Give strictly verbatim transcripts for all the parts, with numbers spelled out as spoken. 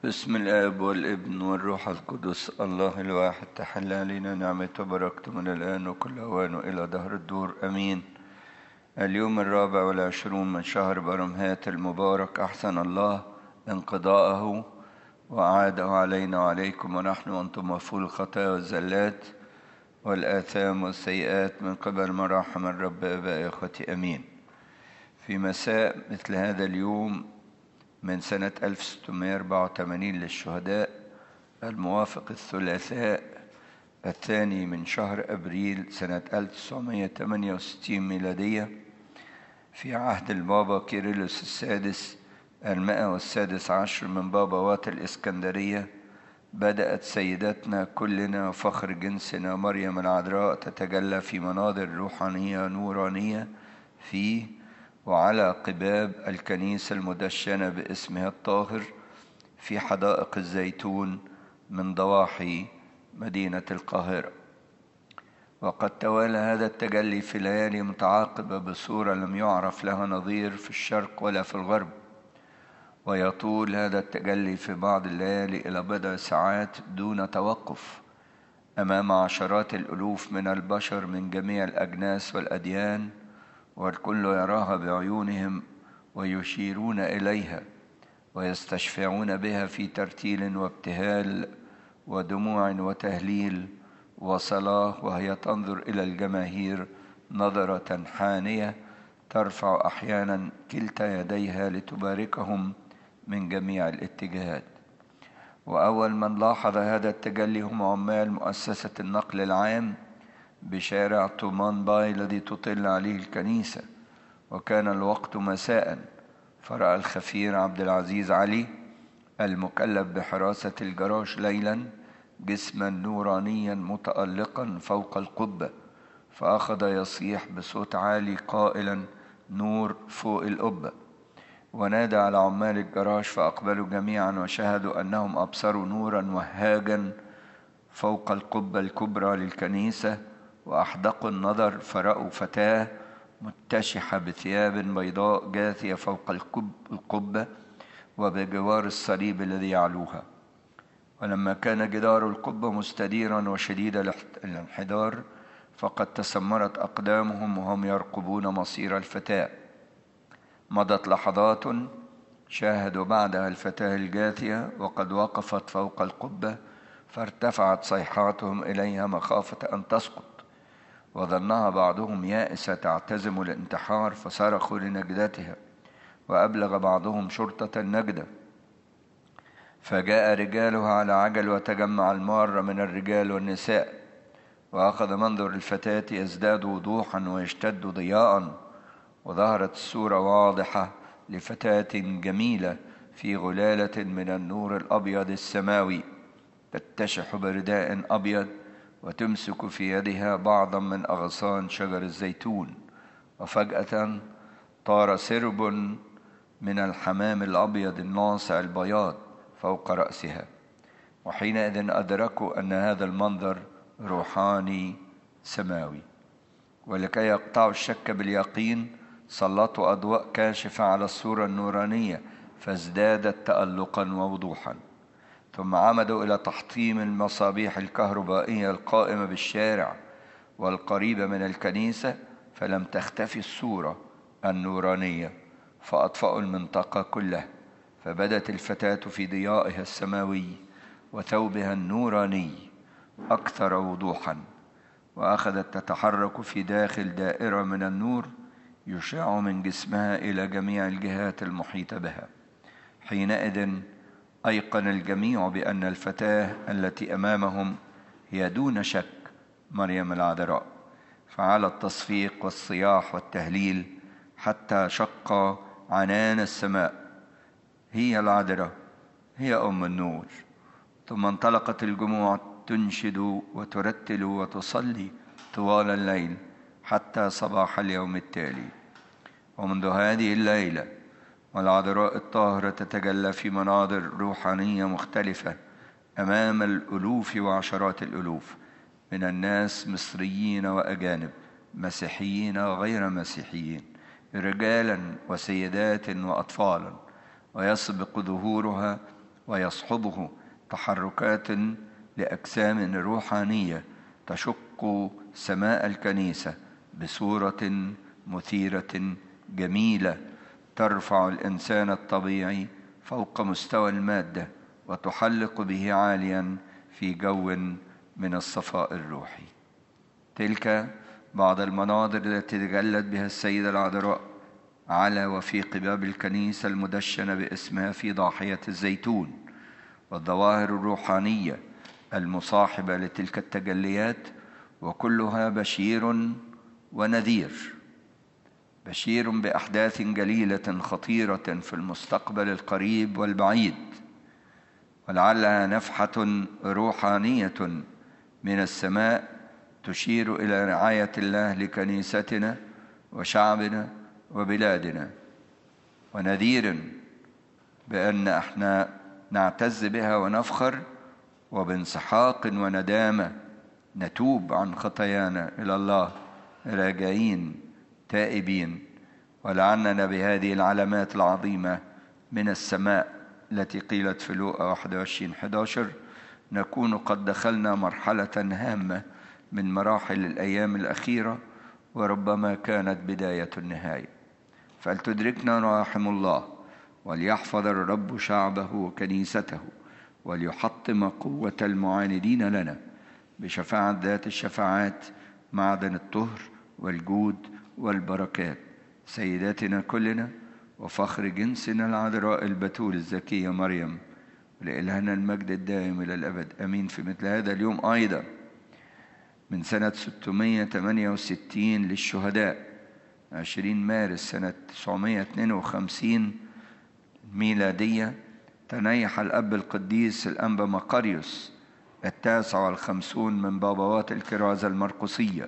بسم الآب والابن والروح القدس الله الواحد. تحل علينا نعمته وبركته من الآن وكل أوان إلى دهر الدور، أمين. اليوم الرابع والعشرون من شهر برمهات المبارك، أحسن الله انقضاءه وأعاده علينا وعليكم، ونحن وأنتم مغفور الخطايا والزلات والآثام والسيئات من قبل مراحم الرب آبائي إخوتي، أمين. في مساء مثل هذا اليوم من سنة ألف وستمائة وأربعة وثمانين للشهداء، الموافق الثلاثاء الثاني من شهر أبريل سنة ألف وتسعمائة وثمانية وستين ميلادية، في عهد البابا كيرلس السادس المائة والسادس عشر من بابوات الإسكندرية، بدأت سيدتنا كلنا وفخر جنسنا مريم العذراء تتجلى في مناظر روحانية نورانية في وعلى قباب الكنيسة المدشنة باسمها الطاهر في حدائق الزيتون من ضواحي مدينة القاهرة. وقد توالى هذا التجلي في ليالي متعاقبة بصورة لم يعرف لها نظير في الشرق ولا في الغرب، ويطول هذا التجلي في بعض الليالي إلى بضع ساعات دون توقف أمام عشرات الألوف من البشر من جميع الأجناس والأديان، والكل يراها بعيونهم ويشيرون إليها ويستشفعون بها في ترتيل وابتهال ودموع وتهليل وصلاة، وهي تنظر إلى الجماهير نظرة حانية ترفع أحيانا كلتا يديها لتباركهم من جميع الاتجاهات. وأول من لاحظ هذا التجلي هم عمال مؤسسة النقل العام بشارع طومان باي الذي تطل عليه الكنيسة، وكان الوقت مساء، فرأى الخفير عبد العزيز علي المكلف بحراسة الجراج ليلا جسما نورانيا متألقا فوق القبة، فأخذ يصيح بصوت عالي قائلا: نور فوق القبة. ونادى على عمال الجراج فأقبلوا جميعا وشهدوا أنهم أبصروا نورا وهاجا فوق القبة الكبرى للكنيسة، وأحدقوا النظر فرأوا فتاة متشحة بثياب بيضاء جاثية فوق القبة وبجوار الصليب الذي يعلوها. ولما كان جدار القبة مستديرا وشديد الانحدار، فقد تسمرت أقدامهم وهم يرقبون مصير الفتاة. مضت لحظات شاهدوا بعدها الفتاة الجاثية وقد وقفت فوق القبة، فارتفعت صيحاتهم إليها مخافة أن تسقط، وظنها بعضهم يائسة تعتزم الانتحار فصرخوا لنجدتها، وأبلغ بعضهم شرطة النجدة، فجاء رجالها على عجل وتجمع المارة من الرجال والنساء، وأخذ منظر الفتاة يزداد وضوحا ويشتد ضياء، وظهرت الصورة واضحة لفتاة جميلة في غلالة من النور الأبيض السماوي تتشح برداء أبيض وتمسك في يدها بعضا من أغصان شجر الزيتون. وفجأة طار سرب من الحمام الأبيض الناصع البياض فوق رأسها، وحينئذ أدركوا أن هذا المنظر روحاني سماوي. ولكي يقطعوا الشك باليقين سلطوا أضواء كاشفة على الصورة النورانية فازدادت تألقا ووضوحا، ثم عمدوا إلى تحطيم المصابيح الكهربائية القائمة بالشارع والقريبة من الكنيسة، فلم تختفي الصورة النورانية، فأطفأوا المنطقة كلها، فبدت الفتاة في ضيائها السماوي وثوبها النوراني أكثر وضوحا، وأخذت تتحرك في داخل دائرة من النور يشع من جسمها إلى جميع الجهات المحيطة بها. حينئذ أيقن الجميع بأن الفتاة التي أمامهم هي دون شك مريم العذراء، فعلى التصفيق والصياح والتهليل حتى شق عنان السماء: هي العذراء، هي أم النور. ثم انطلقت الجموع تنشد وترتل وتصلي طوال الليل حتى صباح اليوم التالي. ومنذ هذه الليلة والعذراء الطاهرة تتجلى في مناظر روحانية مختلفة أمام الألوف وعشرات الألوف من الناس، مصريين وأجانب، مسيحيين وغير مسيحيين، رجالا وسيدات وأطفالا، ويسبق ظهورها ويصحبه تحركات لأجسام روحانية تشق سماء الكنيسة بصورة مثيرة جميلة ترفع الإنسان الطبيعي فوق مستوى المادة وتحلق به عاليا في جو من الصفاء الروحي. تلك بعض المناظر التي تجلت بها السيدة العذراء على وفيق باب الكنيسة المدشنة باسمها في ضاحية الزيتون، والظواهر الروحانية المصاحبة لتلك التجليات، وكلها بشير ونذير، بشير بأحداث جليلة خطيرة في المستقبل القريب والبعيد، ولعلها نفحة روحانية من السماء تشير إلى رعاية الله لكنيستنا وشعبنا وبلادنا، ونذير بأن احنا نعتز بها ونفخر، وبانسحاق وندامة نتوب عن خطايانا إلى الله راجعين تائبين، ولعلنا بهذه العلامات العظيمة من السماء التي قيلت في لوقا واحد وعشرين أحد عشر نكون قد دخلنا مرحلة هامة من مراحل الأيام الأخيرة، وربما كانت بداية النهاية. فلتدركنا رحم الله، وليحفظ الرب شعبه وكنيسته، وليحطم قوة المعاندين لنا بشفاعة ذات الشفاعات، معدن الطهر والجود والبركات، سيداتنا كلنا وفخر جنسنا العذراء البتول الزكية مريم، ولإلهنا المجد الدائم إلى الأبد آمين. في مثل هذا اليوم أيضا من سنة ستمائة وثمانية وستين للشهداء، عشرين مارس سنة تسعمائة واثنين وخمسين ميلادية، تنيح الأب القديس الأنبا مقاريوس التاسع والخمسون من بابوات الكرازة المرقسية،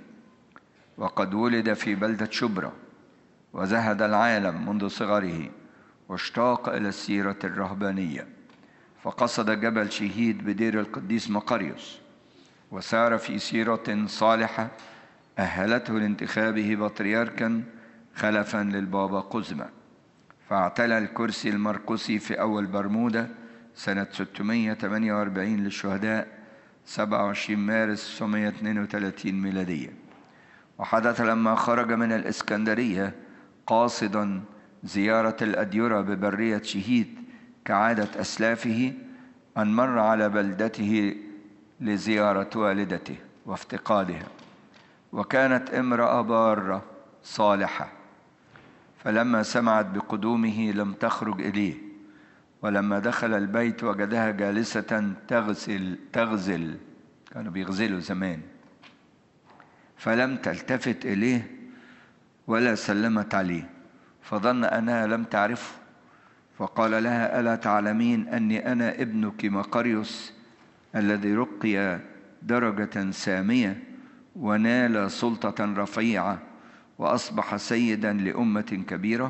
وقد ولد في بلدة شبرا، وزهد العالم منذ صغره، واشتاق إلى السيرة الرهبانية، فقصد جبل شهيد بدير القديس مقاريوس، وسار في سيرة صالحة أهلته لانتخابه بطريركا خلفا للبابا قزمة، فاعتلى الكرسي المرقسي في أول برمودا سنة ستمائة وثمانية وأربعين للشهداء، سبعة وعشرين مارس تسعمائة واثنين وثلاثين ميلادية. وحدث لما خرج من الإسكندرية قاصدا زيارة الأديرة ببرية شهيد كعادة أسلافه، أن مر على بلدته لزيارة والدته وافتقادها، وكانت امرأة بارة صالحة، فلما سمعت بقدومه لم تخرج إليه، ولما دخل البيت وجدها جالسة تغسل تغزل كانوا بيغزلوا زمان، فلم تلتفت إليه ولا سلمت عليه، فظن أنها لم تعرفه، فقال لها: ألا تعلمين أني أنا ابنك مقاريوس الذي رقي درجة سامية ونال سلطة رفيعة وأصبح سيدا لأمة كبيرة؟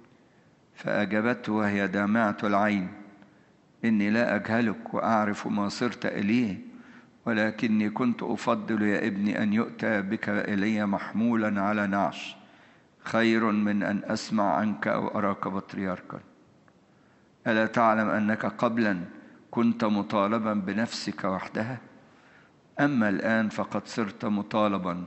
فأجابته وهي دامعة العين: إني لا أجهلك وأعرف ما صرت إليه، ولكني كنت أفضل يا ابني أن يؤتى بك إلي محمولا على نعش خير من أن أسمع عنك أو أراك بطريركا. ألا تعلم أنك قبلا كنت مطالبا بنفسك وحدها؟ أما الآن فقد صرت مطالبا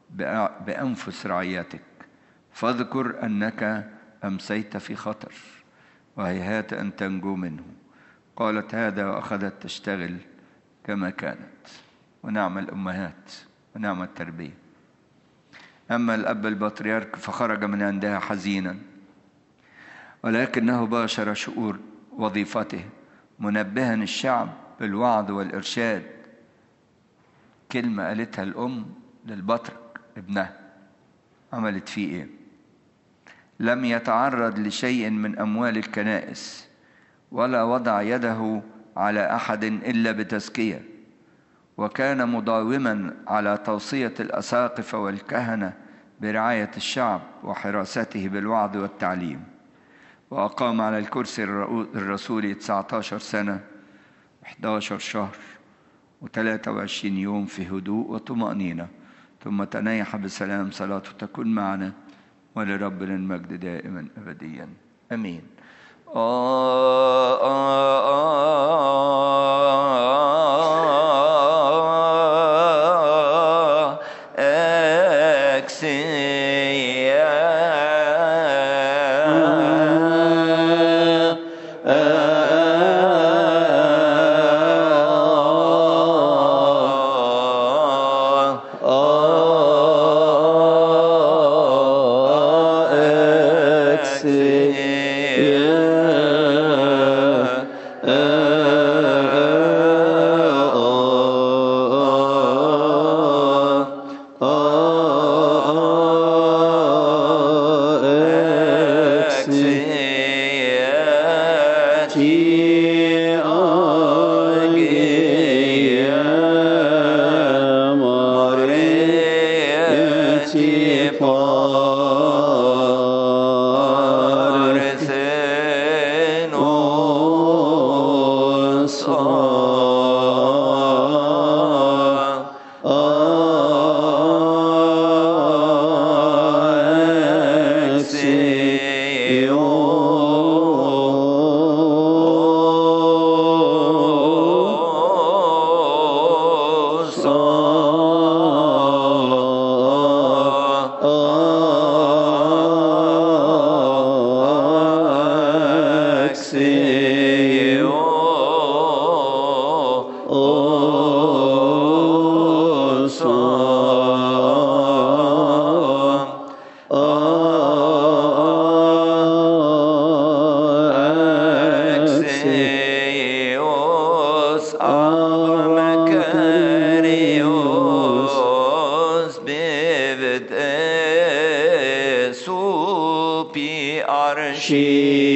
بأنفس رعيتك، فاذكر أنك أمسيت في خطر وهيهات أن تنجو منه. قالت هذا وأخذت تشتغل كما كانت، ونعم الأمهات ونعم التربية. أما الأب البطريرك فخرج من عندها حزينا، ولكنه باشر شؤون وظيفته منبها الشعب بالوعظ والإرشاد. كلمة قالتها الأم للبطرك ابنها عملت فيه إيه؟ لم يتعرض لشيء من أموال الكنائس، ولا وضع يده على أحد إلا بتزكية، وكان مداوما على توصية الأساقفة والكهنة برعاية الشعب وحراسته بالوعظ والتعليم. وأقام على الكرسي الرسولي تسعة عشر سنة إحدى عشر شهر وثلاثة وعشرين يوم في هدوء وطمأنينة، ثم تنيح بسلام. صلاته تكون معنا، ولربنا المجد دائما أبديا آمين. آه آه آه Abba Makarios Bivet Esupi Arshi